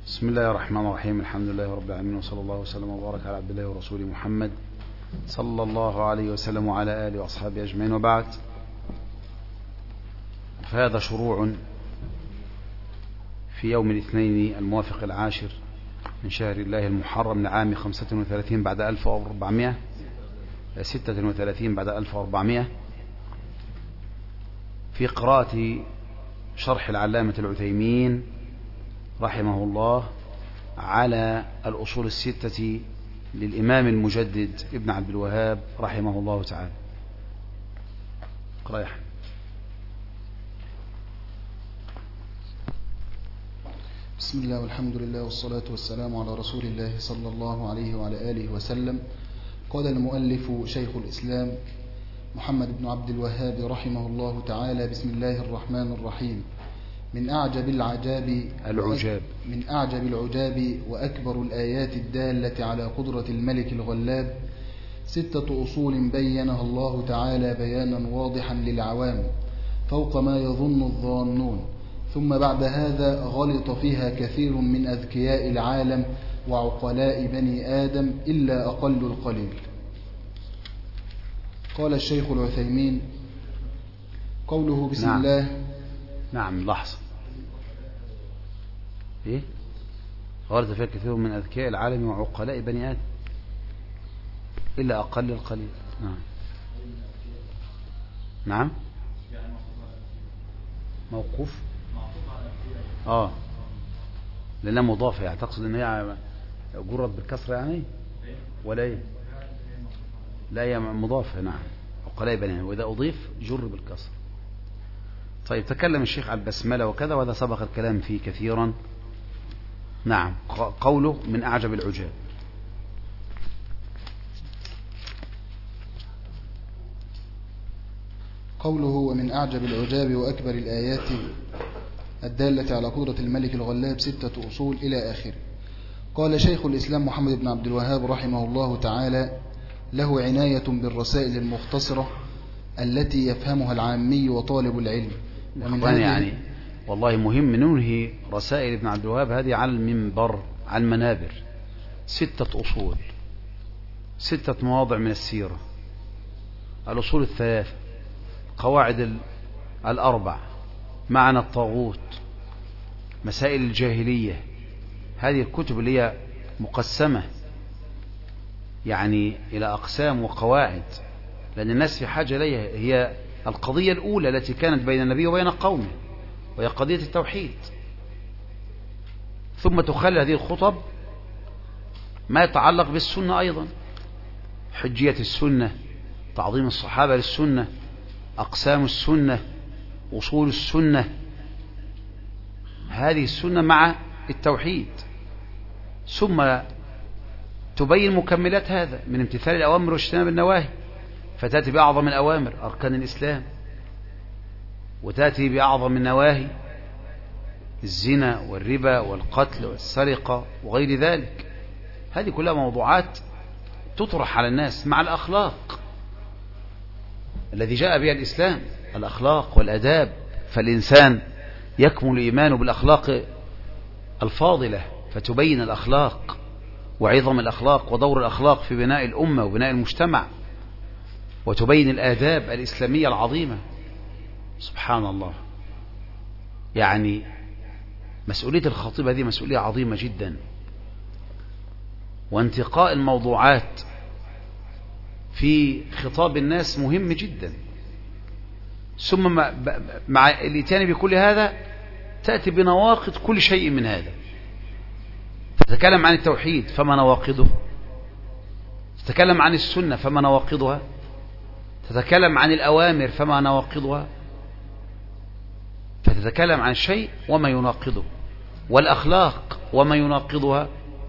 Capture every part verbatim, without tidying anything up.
بسم الله الرحمن الرحيم. الحمد لله رب العالمين، وصلى الله وسلم وبارك على عبد الله ورسوله محمد صلى الله عليه وسلم وعلى آله وأصحابه أجمعين، وبعد. فهذا شروع في يوم الاثنين الموافق العاشر من شهر الله المحرم لعام خمسة وثلاثين بعد ألف وأربعمائة ستة وثلاثين بعد ألف وأربعمائة في قراءة شرح العلامة العثيمين رحمه الله على الأصول الستة للإمام المجدد ابن عبد الوهاب رحمه الله تعالى. اقرأ يا أحمد. بسم الله والحمد لله والصلاة والسلام على رسول الله صلى الله عليه وعلى آله وسلم. قال المؤلف شيخ الإسلام محمد بن عبد الوهاب رحمه الله تعالى: بسم الله الرحمن الرحيم. من أعجب العجاب العجاب من أعجب العجاب وأكبر الآيات الدالة على قدرة الملك الغلاب ستة أصول بينها الله تعالى بيانا واضحا للعوام فوق ما يظن الظانون، ثم بعد هذا غلط فيها كثير من أذكياء العالم وعقلاء بني آدم إلا أقل القليل. قال الشيخ العثيمين: قوله بسم نعم. الله. نعم، لحظة. إيه؟ غلط فيها كثير من أذكياء العالم وعقلاء بني آدم إلا أقل القليل. نعم. نعم. موقوف. آه لأنها مضافة، يعني تقصد أن هي جرت بالكسرة يعني ولا إيه؟ لا، هي مضافة. نعم، عقلاء بني آدم، وإذا أضيف جر بالكسر. طيب، تكلم الشيخ عن البسملة وكذا، وهذا سبق الكلام فيه كثيرا. نعم. قوله من أعجب العجاب. قوله ومن أعجب العجاب وأكبر الآيات الدالة على قدرة الملك الغلاب ستة أصول إلى آخره. قال شيخ الإسلام محمد بن عبد الوهاب رحمه الله تعالى: له عناية بالرسائل المختصرة التي يفهمها العامي وطالب العلم. ومن يعني والله مهم ننهي رسائل ابن عبد الوهاب هذه على المنبر، على المنابر. ستة أصول، ستة مواضع من السيرة، الأصول الثلاثة، قواعد الأربع، معنى الطاغوت، مسائل الجاهلية. هذه الكتب اللي هي مقسمة يعني إلى أقسام وقواعد، لأن الناس في حاجة إليها. هي القضية الأولى التي كانت بين النبي وبين قومه، وهي قضية التوحيد. ثم تخلى هذه الخطب ما يتعلق بالسنة أيضا، حجية السنة، تعظيم الصحابة للسنة، أقسام السنة، أصول السنة، هذه السنة مع التوحيد. ثم تبين مكملات هذا من امتثال الأوامر واجتناب النواهي، فتأتي بأعظم الأوامر أركان الإسلام، وتأتي بأعظم النواهي الزنا والربا والقتل والسرقة وغير ذلك. هذه كلها موضوعات تطرح على الناس مع الأخلاق الذي جاء بها الإسلام، الأخلاق والأداب. فالإنسان يكمل إيمانه بالأخلاق الفاضلة، فتبين الأخلاق وعظم الأخلاق ودور الأخلاق في بناء الأمة وبناء المجتمع، وتبين الآداب الإسلامية العظيمة. سبحان الله، يعني مسؤولية الخطيب هذه مسؤولية عظيمة جدا، وانتقاء الموضوعات في خطاب الناس مهم جدا. ثم مع الاتيان بكل هذا تأتي بنواقض كل شيء من هذا. تتكلم عن التوحيد فما نواقضه، تتكلم عن السنة فما نواقضها، تتكلم عن الأوامر فما نواقضها، فتتكلم عن شيء وما يناقضه، والأخلاق وما يناقضها.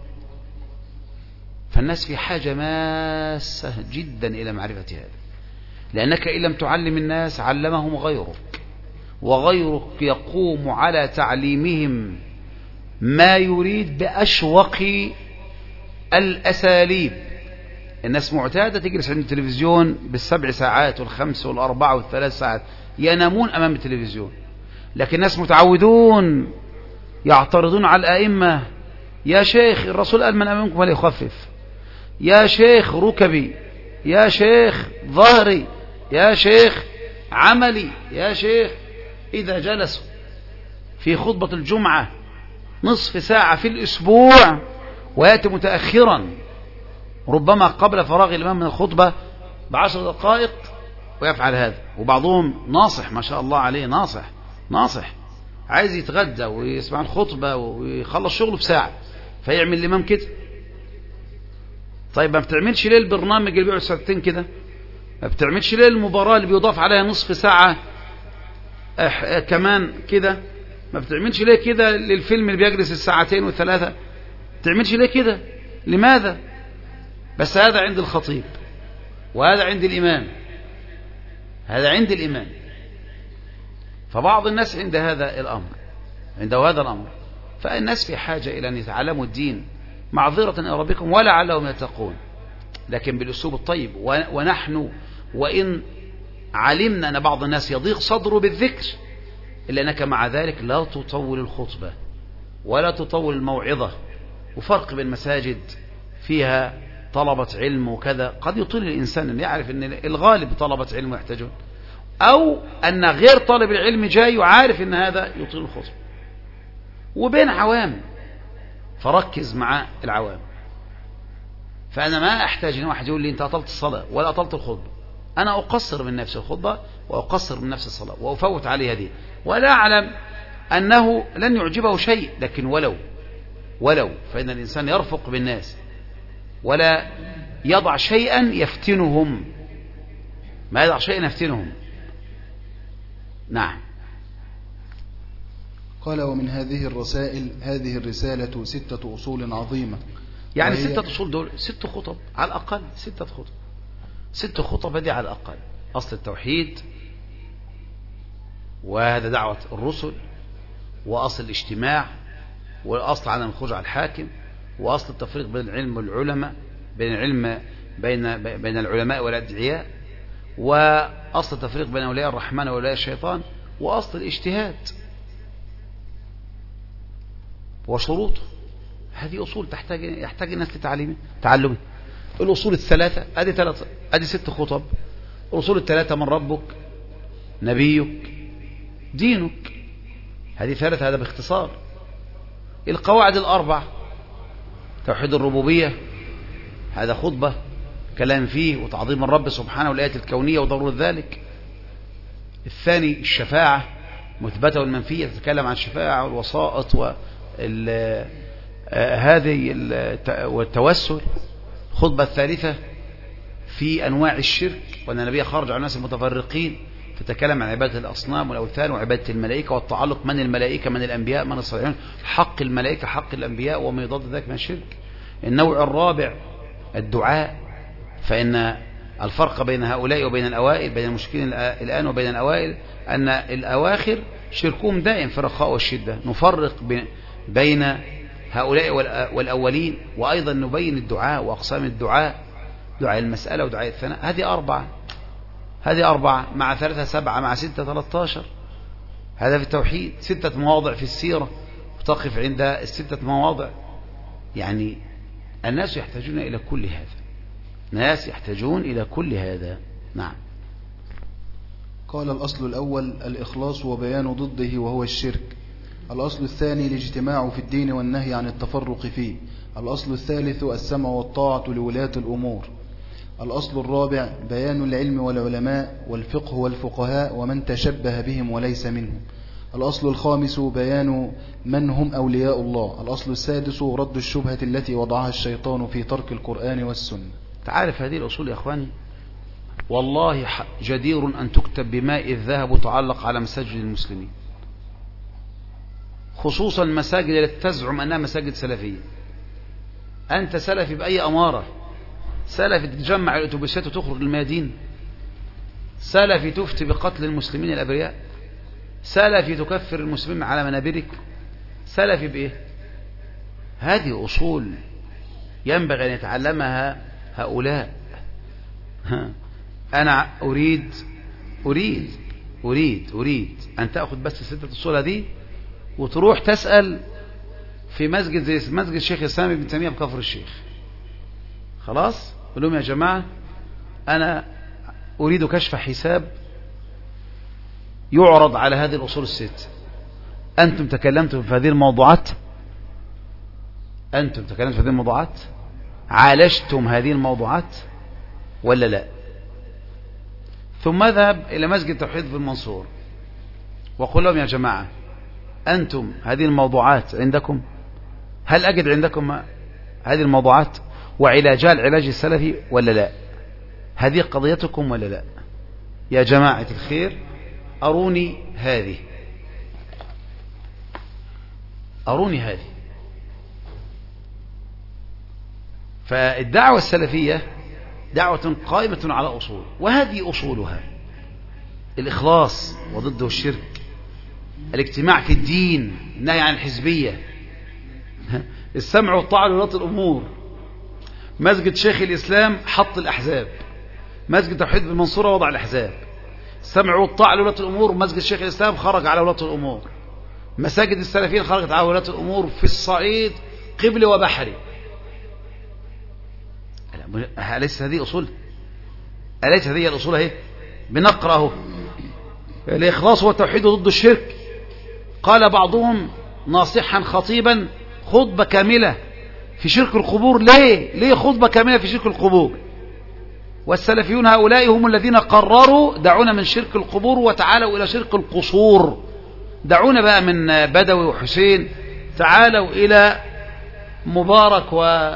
فالناس في حاجة ماسة جدا إلى معرفة هذا، لأنك إن لم تعلم الناس علمهم غيرك، وغيرك يقوم على تعليمهم ما يريد بأشوق الأساليب. الناس معتادة تجلس عند التلفزيون بالسبع ساعات والخمس والأربع والثلاث ساعات، ينامون أمام التلفزيون. لكن الناس متعودون يعترضون على الأئمة يا شيخ الرسول قال من أمامكم فليخفف، يا شيخ ركبي، يا شيخ ظهري، يا شيخ عملي، يا شيخ. إذا جلسوا في خطبة الجمعة نصف ساعة في الأسبوع ويأتي متأخرا ربما قبل فراغ الإمام من الخطبة بعشر دقائق ويفعل هذا، وبعضهم ناصح ما شاء الله عليه، ناصح ناصح عايز يتغدى ويسمع الخطبة ويخلص شغله بساعة فيعمل الإمام كده. طيب ما بتعملش ليه البرنامج اللي بيقعد ساعتين كده؟ ما بتعملش ليه المباراة اللي بيضاف عليها نصف ساعة كمان كده؟ ما بتعملش ليه كده للفيلم اللي بيجلس الساعتين والثلاثة؟ ما بتعملش ليه كده؟ لماذا؟ بس هذا عند الخطيب وهذا عند الإمام، هذا عند الإمام. فبعض الناس عند هذا الأمر، عنده هذا الأمر، فالناس في حاجة إلى أن يتعلموا الدين معذرة إلى ربكم ولعلهم يتقون، لكن بالأسلوب الطيب. ونحن وإن علمنا أن بعض الناس يضيق صدره بالذكر إلا أنك مع ذلك لا تطول الخطبة ولا تطول الموعظة. وفرق بين مساجد فيها طلبة علم وكذا قد يطيل الإنسان أن يعرف أن الغالب طلبة علم يحتاجون، أو أن غير طالب العلم جاي وعارف أن هذا يطيل الخطبة، وبين عوام فركز مع العوام. فأنا ما أحتاج أن واحد يقول لي أنت أطلت الصلاة ولا أطلت الخطبة، أنا أقصر من نفس الخطبة وأقصر من نفس الصلاة وأفوت عليها دي، ولا أعلم أنه لن يعجبه شيء، لكن ولو ولو فإن الإنسان يرفق بالناس ولا يضع شيئا يفتنهم، ما يضع شيئا يفتنهم. نعم. قال ومن هذه الرسائل هذه الرسالة ستة أصول عظيمة، يعني ستة أصول دول ست خطب على الأقل، ستة خطب ست خطب دي على الأقل. أصل التوحيد، وهذا دعوة الرسل، وأصل الاجتماع، والأصل عدم الخروج على الحاكم، وأصل التفريق بين العلم والعلماء، بين العلم بين بين العلماء والأدعياء، وأصل التفريق بين أولياء الرحمن وأولياء الشيطان، وأصل الاجتهاد وشروطه. هذه أصول تحتاج يحتاج الناس لتعليمه تعلمه. الأصول الثلاثة أدي ثلاثة أدي ست خطب. الأصول الثلاثة: من ربك، نبيك، دينك. هذه ثلاثة، هذا باختصار. القواعد الأربع: توحيد الربوبية، هذا خطبة كلام فيه وتعظيم الرب سبحانه والآيات الكونية وضرورة ذلك. الثاني الشفاعة، مثبتة والمنفية، تتكلم عن الشفاعة والوسائط وهذه والتوسل. الخطبة الثالثة في أنواع الشرك، وأن النبي خرج على الناس المتفرقين، تتكلم عن عبادة الأصنام والأوثان وعبادة الملائكة والتعلق من الملائكة من الأنبياء من الصالحين، حق الملائكة حق الأنبياء وما يضاد ذلك من الشرك. النوع الرابع الدعاء، فإن الفرق بين هؤلاء وبين الأوائل، بين المشركين الآن وبين الأوائل، أن الأواخر شركهم دائم في الرخاء والشدة. نفرق بين هؤلاء والأولين، وأيضا نبين الدعاء وأقسام الدعاء، دعاء المسألة ودعاء الثناء. هذه أربعة هذه أربعة مع ثلاثة سبعة مع ستة ثلاثة عشر. هذا في التوحيد. ستة مواضع في السيرة وتقف عند الستة مواضع. يعني الناس يحتاجون إلى كل هذا، ناس يحتاجون إلى كل هذا. نعم. قال: الأصل الأول الإخلاص وبيان ضده وهو الشرك. الأصل الثاني الاجتماع في الدين والنهي عن التفرق فيه. الأصل الثالث السمع والطاعة لولاة الأمور. الأصل الرابع بيان العلم والعلماء والفقه والفقهاء ومن تشبه بهم وليس منهم. الأصل الخامس بيان من هم أولياء الله. الأصل السادس رد الشبهة التي وضعها الشيطان في ترك القرآن والسنة. تعرف هذه الأصول يا أخواني والله جدير أن تكتب بماء الذهب وتعلق على مساجد المسلمين، خصوصا مساجد التي تزعم أنها مساجد سلفية. أنت سلفي بأي أمارة؟ سلفي تجمع الأتوبيسات وتخرج الميادين؟ سلفي تفتي بقتل المسلمين الأبرياء؟ سلفي تكفر المسلمين على منابرك؟ سلفي بإيه؟ هذه أصول ينبغي أن يتعلمها هؤلاء. أنا أريد أريد أريد أريد أن تأخذ بس الستة أصول دي وتروح تسأل في مسجد زي مسجد الشيخ الإسلام ابن تيمية بكفر الشيخ، خلاص قل لهم يا جماعة أنا أريد كشف حساب يعرض على هذه الأصول الست. أنتم تكلمتم في هذه الموضوعات، أنتم تكلمتم في هذه الموضوعات، عالجتم هذه الموضوعات ولا لا؟ ثم اذهب إلى مسجد التوحيد في المنصور وقل لهم يا جماعة أنتم هذه الموضوعات عندكم، هل أجد عندكم هذه الموضوعات وعلاجها العلاج السلفي ولا لا؟ هذه قضيتكم ولا لا؟ يا جماعة الخير أروني هذه، أروني هذه. فالدعوة السلفية دعوة قائمة على أصول، وهذه أصولها الإخلاص وضده الشرك، الاجتماع في الدين، النهي عن الحزبية، السمع والطاعة لولاة الأمور. مسجد شيخ الإسلام حط الأحزاب، مسجد التوحيد بالمنصورة وضع الأحزاب، السمع والطاعة لولاة الأمور. مسجد شيخ الإسلام خرج على ولاة الأمور، مساجد السلفيين خرجت على ولاة الأمور في الصعيد قبل وبحري. أليس هذه أصول؟ أليس هذه الأصول؟ اهي بنقرأه الإخلاص والتوحيد ضد الشرك. قال بعضهم ناصحا خطيبا خطبة كاملة في شرك القبور. ليه؟ ليه خطبة كاملة في شرك القبور؟ والسلفيون هؤلاء هم الذين قرروا دعونا من شرك القبور وتعالوا إلى شرك القصور. دعونا بقى من بدوي وحسين، تعالوا إلى مبارك و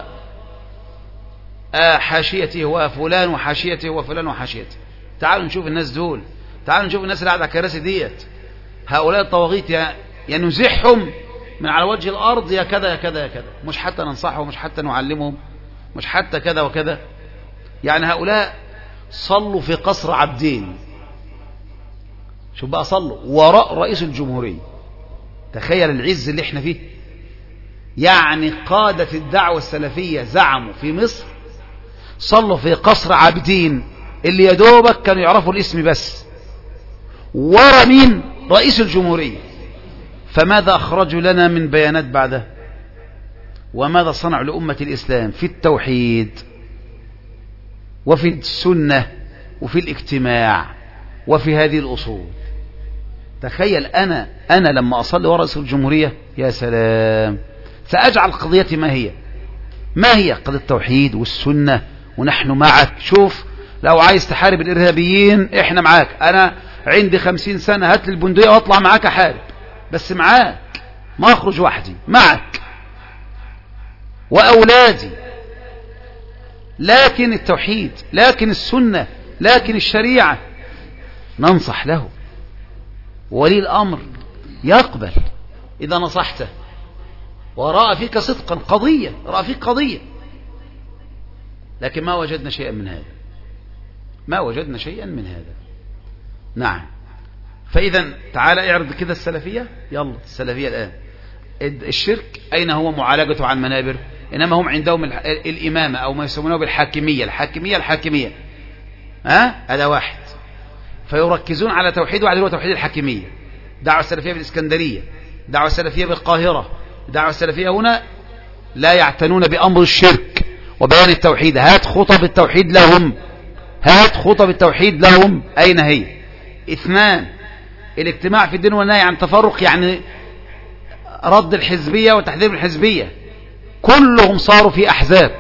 حاشيته وفلان وحاشيته وفلان وحاشيته. تعالوا نشوف الناس دول، تعالوا نشوف الناس اللي قاعدة على الكراسي ديت. هؤلاء الطواغيت يا نزحهم من على وجه الأرض، يا كذا يا كذا يا كذا، مش حتى ننصحهم، مش حتى نعلمهم، مش حتى كذا وكذا. يعني هؤلاء صلوا في قصر عبدين، شوف بقى صلوا وراء رئيس الجمهورية. تخيل العز اللي احنا فيه. يعني قادة الدعوة السلفية زعموا في مصر صلوا في قصر عابدين اللي يدوبك كانوا يعرفوا الاسم بس، ورا مين؟ رئيس الجمهورية. فماذا أخرجوا لنا من بيانات بعده؟ وماذا صنعوا لأمة الإسلام في التوحيد وفي السنة وفي الاجتماع وفي هذه الأصول؟ تخيل أنا أنا لما أصلي ورا رئيس الجمهورية، يا سلام، سأجعل قضيتي ما هي؟ ما هي قضية التوحيد والسنة، ونحن معك. شوف لو عايز تحارب الإرهابيين احنا معاك. أنا عندي خمسين سنة، هات لي البندقية واطلع معاك أحارب، بس معاك، ما أخرج وحدي، معك وأولادي. لكن التوحيد، لكن السنة، لكن الشريعة ننصح له. ولي الأمر يقبل إذا نصحته ورأى فيك صدقا، قضية رأى فيك قضية. لكن ما وجدنا شيئا من هذا، ما وجدنا شيئا من هذا. نعم. فإذا تعالى اعرض كده السلفية. يلا السلفية الآن الشرك أين هو معالجته عن منابر؟ إنما هم عندهم الإمامة أو ما يسمونه بالحاكمية. الحاكمية الحاكمية ها هذا واحد، فيركزون على توحيد واحد هو توحيد الحاكمية. دعوة السلفية بالإسكندرية، دعوة السلفية بالقاهرة، دعوة السلفية هنا لا يعتنون بأمر الشرك وبيان التوحيد. هات خطب التوحيد لهم، هات خطب التوحيد لهم. أين هي؟ اثنان، الاجتماع في الدين والنهي عن تفرق، يعني رد الحزبية وتحذير الحزبية. كلهم صاروا في أحزاب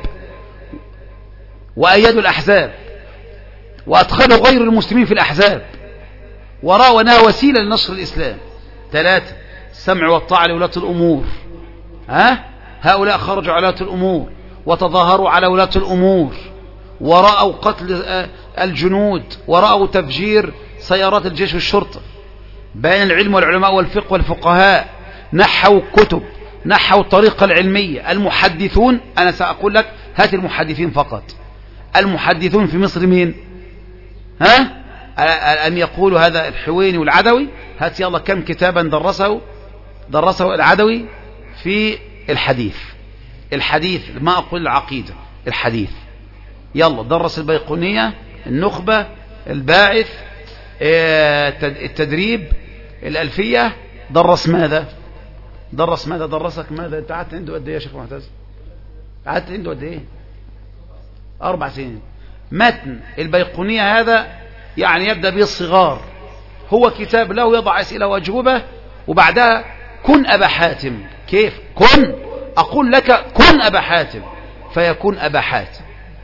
وأيدوا الأحزاب وأدخلوا غير المسلمين في الأحزاب ورأوا أنها وسيلة لنشر الإسلام. ثلاثة، السمع والطاعة لولاة الأمور. ها؟ هؤلاء خرجوا على ولاة الأمور وتظاهروا على ولاة الأمور ورأوا قتل الجنود ورأوا تفجير سيارات الجيش والشرطة. بين العلم والعلماء والفقه والفقهاء نحوا كتب، نحوا الطريقة العلمية. المحدثون، أنا سأقول لك هات المحدثين فقط. المحدثون في مصر مين؟ ها؟ أن يقولوا هذا الحويني والعدوي. هات يلا كم كتابا درسه درسه العدوي في الحديث. الحديث ما أقول العقيدة، الحديث. يلا درس البيقونية، النخبة، الباعث، التدريب، الألفية. درس ماذا؟ درس ماذا؟ درسك ماذا؟ انت قعدت عنده قد ايه يا شيخ معتز؟ قعدت عنده قد ايه؟ اربع سنين. متن البيقونية هذا يعني يبدأ به الصغار، هو كتاب له يضع أسئلة وأجوبة، وبعدها كن أبا حاتم. كيف كن؟ أقول لك كن أبا حاتم فيكون أبا حاتم،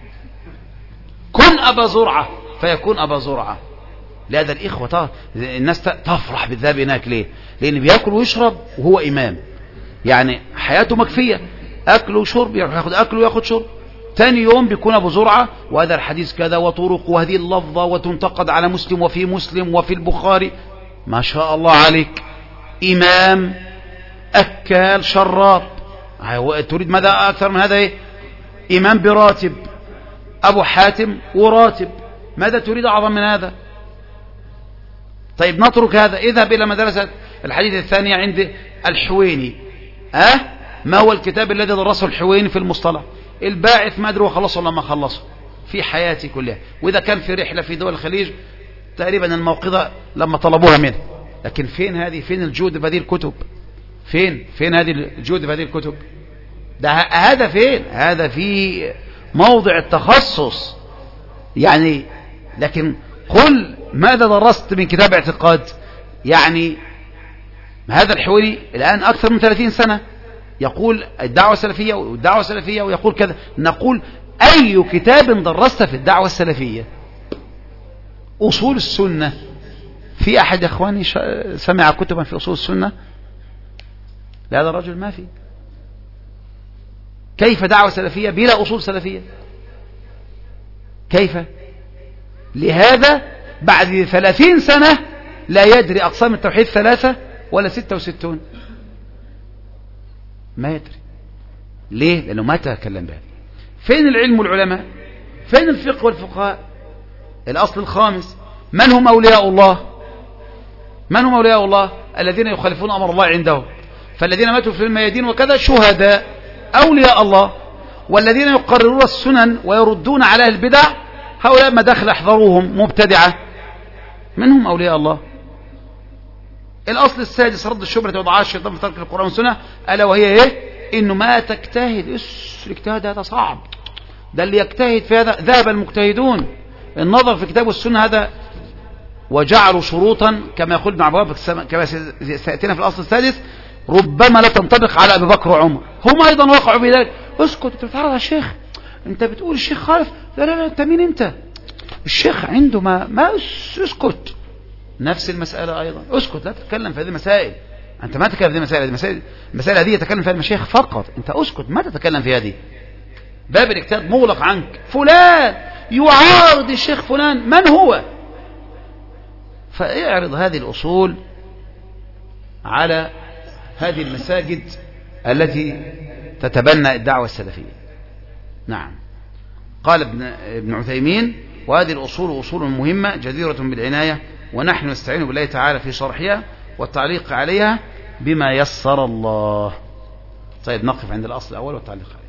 كن أبا زرعة فيكون أبا زرعة. لهذا الإخوة الناس تفرح بالذهاب هناك. ليه؟ لأن بيأكل ويشرب وهو إمام، يعني حياته مكفية، أكل وشرب، ياخد أكل وياخد شرب. ثاني يوم بيكون أبو زرعة، وهذا الحديث كذا وطرق وهذه اللفظة، وتنتقد على مسلم وفي مسلم وفي البخاري. ما شاء الله عليك، إمام أكال شراب. تريد ماذا أكثر من هذا؟ إيه؟ إمام براتب، أبو حاتم وراتب، ماذا تريد أعظم من هذا؟ طيب نترك هذا، اذهب إلى مدرسة الحديث الثانية عند الحويني. أه؟ ما هو الكتاب الذي درسه الحويني في المصطلح؟ الباعث ما أدري وخلصه ولا ما خلصه في حياتي كلها، وإذا كان في رحلة في دول الخليج تقريبا الموقظة لما طلبوها منه. لكن فين هذه؟ فين الجود في هذه الكتب؟ فين فين هذه الجود في هذه الكتب؟ ده هذا فين؟ هذا في موضع التخصص يعني. لكن قل ماذا درست من كتاب اعتقاد؟ يعني هذا الحويني الآن أكثر من ثلاثين سنة يقول الدعوة السلفية والدعوة السلفية ويقول كذا. نقول أي كتاب درست في الدعوة السلفية؟ أصول السنة. في أحد يا أخواني سمع كتبا في أصول السنة؟ لهذا الرجل ما في. كيف دعوة سلفية بلا أصول سلفية؟ كيف؟ لهذا بعد ثلاثين سنة لا يدري أقسام التوحيد ثلاثة ولا ستة وستون، ما يدري. ليه؟ لأنه ما تكلم بها. فين العلم والعلماء؟ فين الفقه والفقهاء؟ الأصل الخامس، من هم أولياء الله؟ من هم أولياء الله؟ الذين يخالفون أمر الله عندهم، فالذين ماتوا في الميادين وكذا شهداء أولياء الله. والذين يقررون السنن ويردون على البدع هؤلاء مداخل احذروهم مبتدعة، منهم أولياء الله. الأصل السادس، رد الشبهة وضعها الشيطان في ترك القرآن والسنة، ألا وهي إيه؟ إنه ما تجتهد. إيش الاجتهاد هذا؟ صعب. ده اللي يجتهد في هذا ذهب المجتهدون. النظر في كتاب السنة هذا، وجعلوا شروطا كما يقول ابن عبد الوهاب كما سيأتينا في الأصل السادس ربما لا تنطبق على أبي بكر وعمر. هم أيضا وقعوا في ذلك. اسكت، انت بتعرض على الشيخ، انت بتقول الشيخ خالف. لا لا لا، انت مين انت؟ الشيخ عنده ما ما اسكت. نفس المسألة أيضا، اسكت، لا تتكلم في هذه المسائل. أنت ما تتكلم في هذه المسائل، المسائل المسائل هذه يتكلم فيها المشايخ فقط. أنت اسكت، ما تتكلم في هذه. باب الاجتهاد مغلق عنك. فلان يعارض الشيخ فلان، من هو؟ فاعرض هذه الأصول على هذه المساجد التي تتبنى الدعوة السلفية. نعم. قال ابن, ابن عثيمين: وهذه الأصول أصول مهمة جديرة بالعناية، ونحن نستعين بالله تعالى في شرحها والتعليق عليها بما يسر الله. طيب نقف عند الأصل الأول والتعليق عليه.